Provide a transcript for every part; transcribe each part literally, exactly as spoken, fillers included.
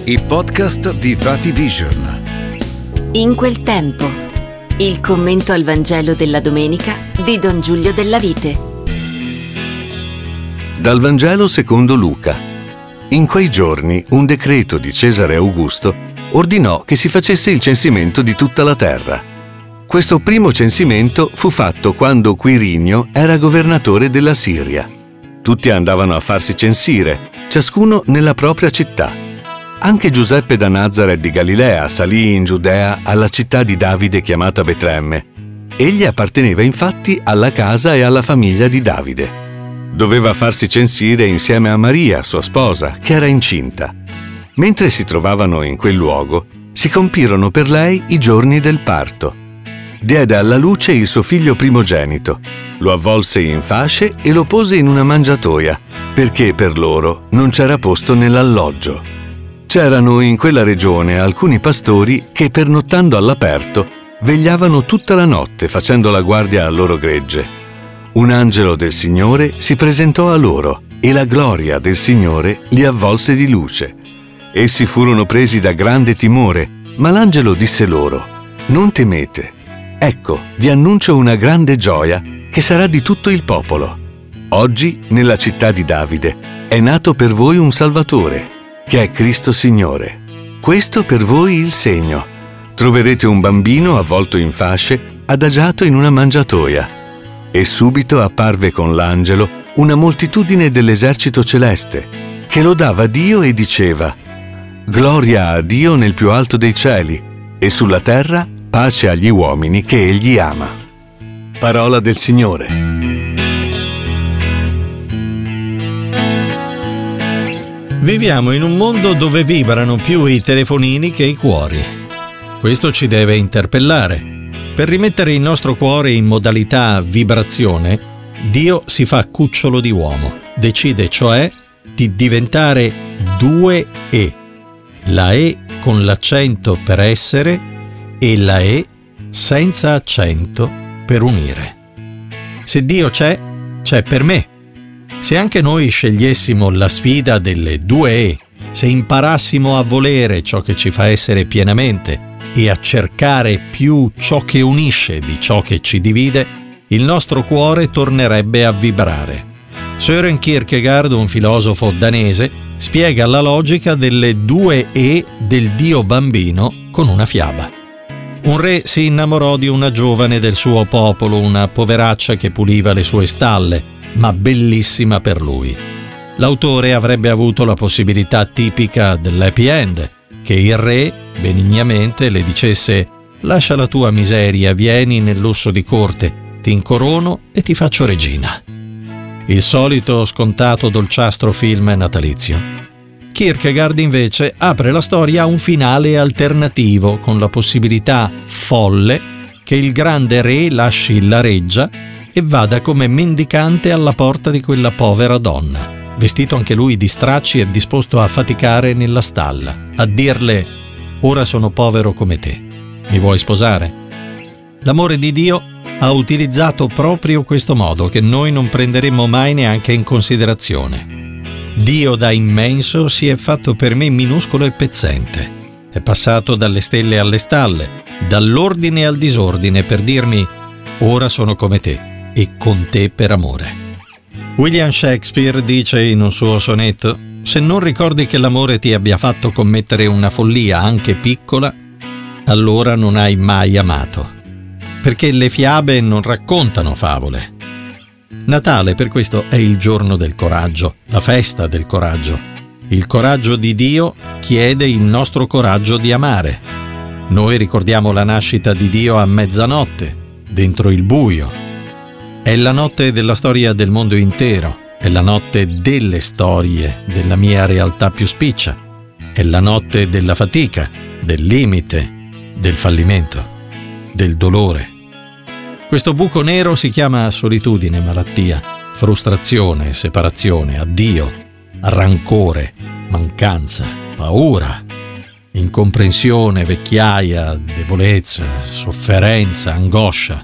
I podcast di Vati Vision. In quel tempo, il commento al Vangelo della domenica di Don Giulio Della Vite. Dal Vangelo secondo Luca. In quei giorni un decreto di Cesare Augusto ordinò che si facesse il censimento di tutta la terra. Questo primo censimento fu fatto quando Quirinio era governatore della Siria. Tutti andavano a farsi censire, ciascuno nella propria città. Anche Giuseppe da Nazaret di Galilea salì in Giudea alla città di Davide chiamata Betlemme. Egli apparteneva infatti alla casa e alla famiglia di Davide. Doveva farsi censire insieme a Maria, sua sposa, che era incinta. Mentre si trovavano in quel luogo, si compirono per lei i giorni del parto. Diede alla luce il suo figlio primogenito, lo avvolse in fasce e lo pose in una mangiatoia, perché per loro non c'era posto nell'alloggio. C'erano in quella regione alcuni pastori che, pernottando all'aperto, vegliavano tutta la notte facendo la guardia al loro gregge. Un angelo del Signore si presentò a loro e la gloria del Signore li avvolse di luce. Essi furono presi da grande timore, ma l'angelo disse loro: «Non temete. Ecco, vi annuncio una grande gioia che sarà di tutto il popolo. Oggi, nella città di Davide, è nato per voi un Salvatore, che è Cristo Signore. Questo per voi il segno. Troverete un bambino avvolto in fasce, adagiato in una mangiatoia». E subito apparve con l'angelo una moltitudine dell'esercito celeste, che lodava Dio e diceva: «Gloria a Dio nel più alto dei cieli, e sulla terra pace agli uomini che Egli ama». Parola del Signore. Viviamo in un mondo dove vibrano più i telefonini che i cuori. Questo ci deve interpellare. Per rimettere il nostro cuore in modalità vibrazione, Dio si fa cucciolo di uomo. Decide cioè di diventare due E. La E con l'accento per essere e la E senza accento per unire. Se Dio c'è, c'è per me. Se anche noi scegliessimo la sfida delle due E, se imparassimo a volere ciò che ci fa essere pienamente e a cercare più ciò che unisce di ciò che ci divide, il nostro cuore tornerebbe a vibrare. Søren Kierkegaard, un filosofo danese, spiega la logica delle due E del Dio bambino con una fiaba. Un re si innamorò di una giovane del suo popolo, una poveraccia che puliva le sue stalle, ma bellissima per lui. L'autore avrebbe avuto la possibilità tipica dell'happy end, che il re, benignamente, le dicesse: «Lascia la tua miseria, vieni nel lusso di corte, ti incorono e ti faccio regina». Il solito scontato dolciastro film natalizio. Kierkegaard invece apre la storia a un finale alternativo, con la possibilità folle che il grande re lasci la reggia e vada come mendicante alla porta di quella povera donna, vestito anche lui di stracci e disposto a faticare nella stalla, a dirle: «Ora sono povero come te, mi vuoi sposare?» L'amore di Dio ha utilizzato proprio questo modo che noi non prenderemmo mai neanche in considerazione. Dio da immenso si è fatto per me minuscolo e pezzente. È passato dalle stelle alle stalle, dall'ordine al disordine per dirmi: «Ora sono come te e con te per amore». William Shakespeare dice in un suo sonetto: «Se non ricordi che l'amore ti abbia fatto commettere una follia anche piccola, allora non hai mai amato». Perché le fiabe non raccontano favole. Natale per questo è il giorno del coraggio, la festa del coraggio. Il coraggio di Dio chiede il nostro coraggio di amare. Noi ricordiamo la nascita di Dio a mezzanotte, dentro il buio. È la notte della storia del mondo intero, è la notte delle storie della mia realtà più spiccia, è la notte della fatica, del limite, del fallimento, del dolore. Questo buco nero si chiama solitudine, malattia, frustrazione, separazione, addio, rancore, mancanza, paura, incomprensione, vecchiaia, debolezza, sofferenza, angoscia.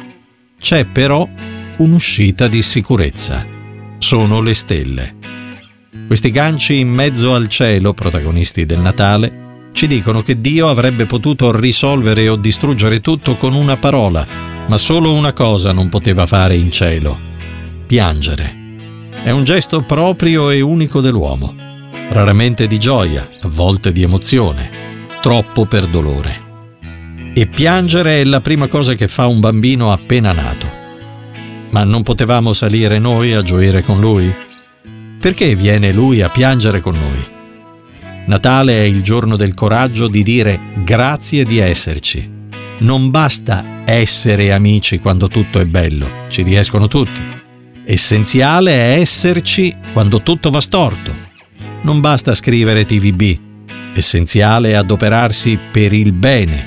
C'è però un'uscita di sicurezza. Sono le stelle. Questi ganci in mezzo al cielo, protagonisti del Natale, ci dicono che Dio avrebbe potuto risolvere o distruggere tutto con una parola, ma solo una cosa non poteva fare in cielo: piangere. È un gesto proprio e unico dell'uomo, raramente di gioia, a volte di emozione, troppo per dolore. E piangere è la prima cosa che fa un bambino appena nato. Ma non potevamo salire noi a gioire con lui? Perché viene lui a piangere con noi? Natale è il giorno del coraggio di dire grazie di esserci. Non basta essere amici quando tutto è bello, ci riescono tutti. Essenziale è esserci quando tutto va storto. Non basta scrivere T V B, essenziale è adoperarsi per il bene.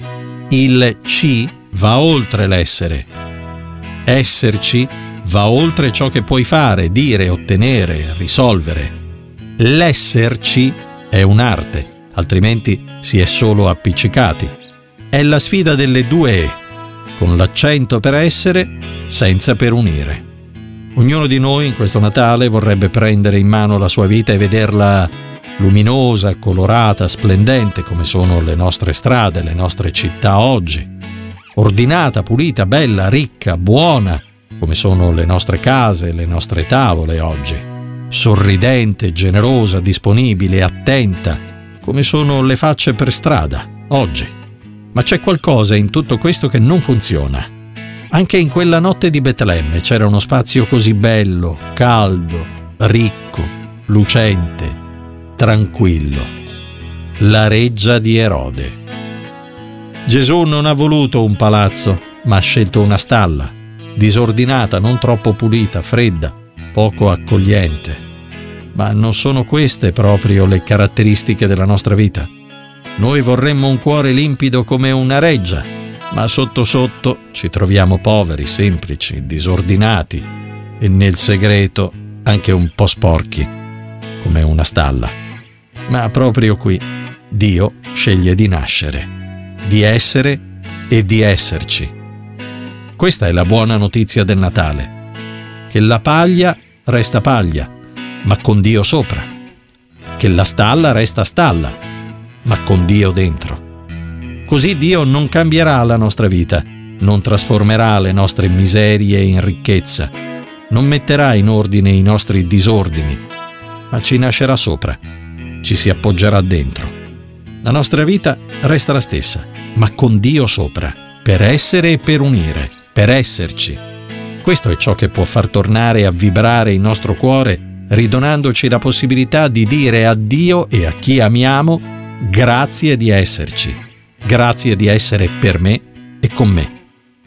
Il ci va oltre l'essere. Esserci va oltre ciò che puoi fare, dire, ottenere, risolvere. L'esserci è un'arte, altrimenti si è solo appiccicati. È la sfida delle due E, con l'accento per essere, senza per unire. Ognuno di noi in questo Natale vorrebbe prendere in mano la sua vita e vederla luminosa, colorata, splendente come sono le nostre strade, le nostre città oggi. Ordinata, pulita, bella, ricca, buona come sono le nostre case, le nostre tavole oggi. Sorridente, generosa, disponibile, attenta come sono le facce per strada oggi. Ma c'è qualcosa in tutto questo che non funziona. Anche in quella notte di Betlemme c'era uno spazio così bello, caldo, ricco, lucente, tranquillo. La reggia di Erode. Gesù non ha voluto un palazzo, ma ha scelto una stalla, disordinata, non troppo pulita, fredda, poco accogliente. Ma non sono queste proprio le caratteristiche della nostra vita? Noi vorremmo un cuore limpido come una reggia, ma sotto sotto ci troviamo poveri, semplici, disordinati e nel segreto anche un po' sporchi, come una stalla. Ma proprio qui Dio sceglie di nascere, di essere e di esserci. Questa è la buona notizia del Natale, che la paglia resta paglia, ma con Dio sopra, che la stalla resta stalla, ma con Dio dentro. Così Dio non cambierà la nostra vita, non trasformerà le nostre miserie in ricchezza, non metterà in ordine i nostri disordini, ma ci nascerà sopra, ci si appoggerà dentro. La nostra vita resta la stessa, ma con Dio sopra, per essere e per unire, per esserci. Questo è ciò che può far tornare a vibrare il nostro cuore, ridonandoci la possibilità di dire a Dio e a chi amiamo grazie di esserci. Grazie di essere per me e con me.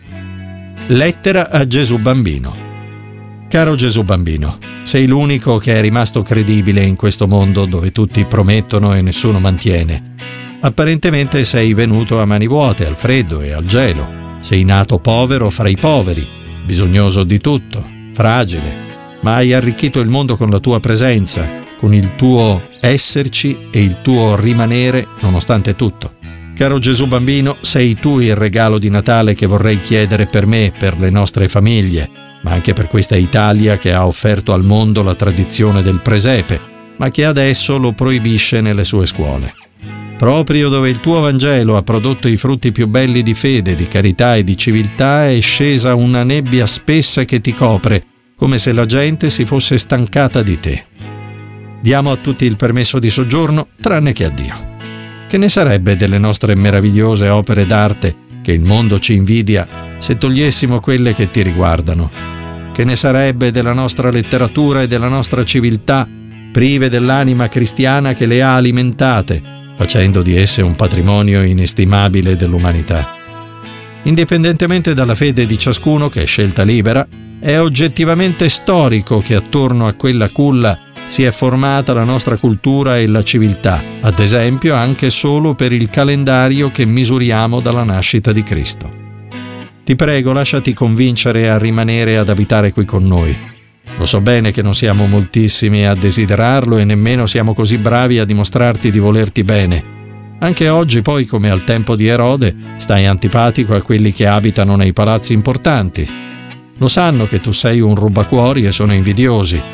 Lettera a Gesù Bambino. Caro Gesù Bambino, sei l'unico che è rimasto credibile in questo mondo dove tutti promettono e nessuno mantiene. Apparentemente sei venuto a mani vuote, al freddo e al gelo. Sei nato povero fra i poveri, bisognoso di tutto, fragile, ma hai arricchito il mondo con la tua presenza, con il tuo esserci e il tuo rimanere nonostante tutto. Caro Gesù Bambino, sei tu il regalo di Natale che vorrei chiedere per me, per le nostre famiglie, ma anche per questa Italia che ha offerto al mondo la tradizione del presepe, ma che adesso lo proibisce nelle sue scuole. Proprio dove il tuo Vangelo ha prodotto i frutti più belli di fede, di carità e di civiltà, è scesa una nebbia spessa che ti copre, come se la gente si fosse stancata di te. Diamo a tutti il permesso di soggiorno, tranne che a Dio. Che ne sarebbe delle nostre meravigliose opere d'arte che il mondo ci invidia se togliessimo quelle che ti riguardano? Che ne sarebbe della nostra letteratura e della nostra civiltà prive dell'anima cristiana che le ha alimentate, facendo di esse un patrimonio inestimabile dell'umanità? Indipendentemente dalla fede di ciascuno, che è scelta libera, è oggettivamente storico che attorno a quella culla si è formata la nostra cultura e la civiltà, ad esempio anche solo per il calendario che misuriamo dalla nascita di Cristo. Ti prego, lasciati convincere a rimanere ad abitare qui con noi. Lo so bene che non siamo moltissimi a desiderarlo e nemmeno siamo così bravi a dimostrarti di volerti bene. Anche oggi, poi, come al tempo di Erode, stai antipatico a quelli che abitano nei palazzi importanti. Lo sanno che tu sei un rubacuori e sono invidiosi.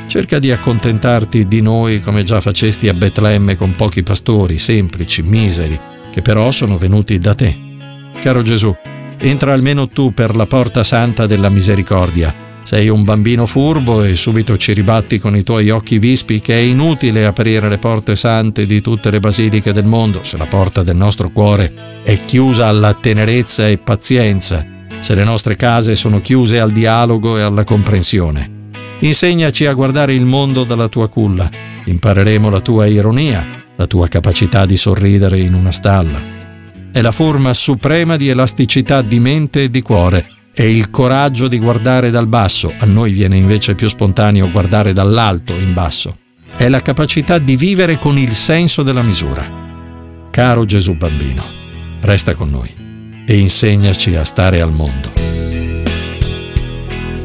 Cerca di accontentarti di noi come già facesti a Betlemme con pochi pastori, semplici, miseri, che però sono venuti da te. Caro Gesù, entra almeno tu per la porta santa della misericordia. Sei un bambino furbo e subito ci ribatti con i tuoi occhi vispi che è inutile aprire le porte sante di tutte le basiliche del mondo se la porta del nostro cuore è chiusa alla tenerezza e pazienza, se le nostre case sono chiuse al dialogo e alla comprensione. Insegnaci a guardare il mondo dalla tua culla. Impareremo la tua ironia, la tua capacità di sorridere in una stalla. È la forma suprema di elasticità di mente e di cuore. È il coraggio di guardare dal basso, a noi viene invece più spontaneo guardare dall'alto in basso. È la capacità di vivere con il senso della misura. Caro Gesù bambino, resta con noi e insegnaci a stare al mondo.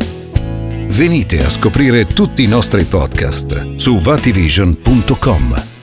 Venite a scoprire tutti i nostri podcast su vativision punto com.